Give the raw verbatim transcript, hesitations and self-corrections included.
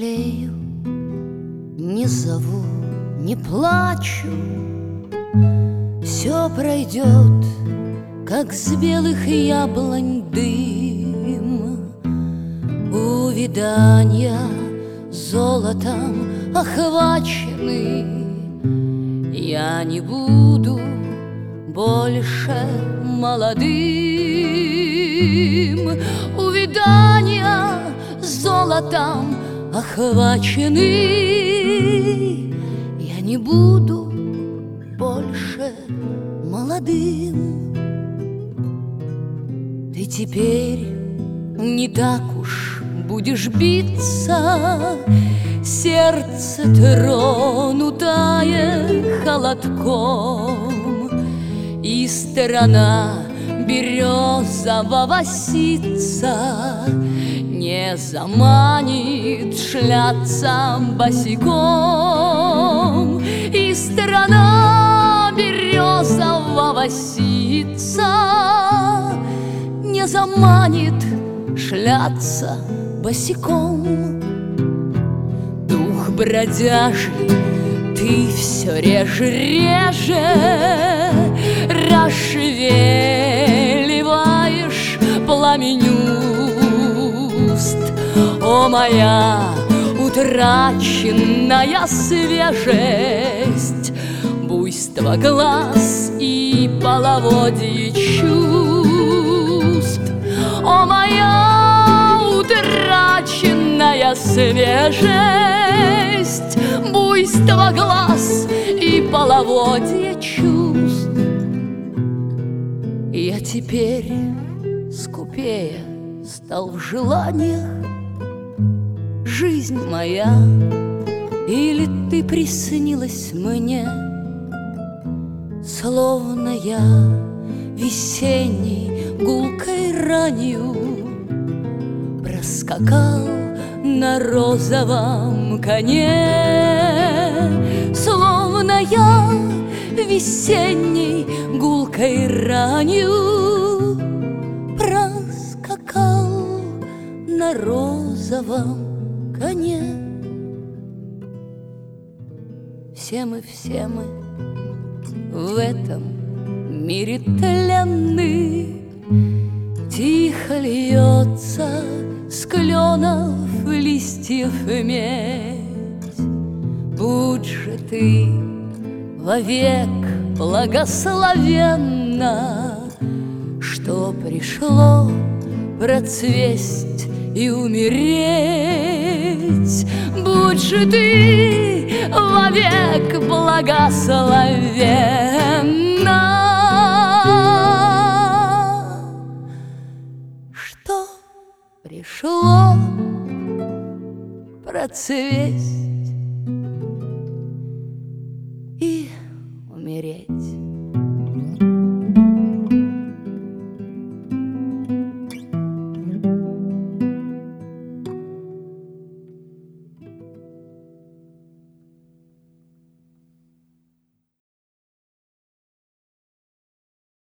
жалею, не зову, не плачу. Все пройдет, как с белых яблонь дым. Увиданья золотом охвачены. Я не буду больше молодым. Увиданья золотом охвачены. Я не буду больше молодым. Ты теперь не так уж будешь биться, сердце тронутое холодком, и сторона березового ситца не заманит шляться босиком. И сторона березового ситца не заманит шляться босиком. Дух бродяжий ты все реже, реже расшевеливаешь пламень уст. О, моя утраченная свежесть, буйство глаз и половодье чувств. О, моя утраченная свежесть, буйство глаз и половодье чувств. Я теперь скупее стал в желаниях. Жизнь моя, или ты приснилась мне, словно я весенней гулкой ранью проскакал на розовом коне, словно я весенней гулкой ранью проскакал на розовом коне. Все мы, все мы в этом мире тленны. Тихо льется с кленов листьев медь. Будь же ты вовек благословенна, что пришло процвесть и умереть. Будь же ты вовек благословенна, что пришло процвесть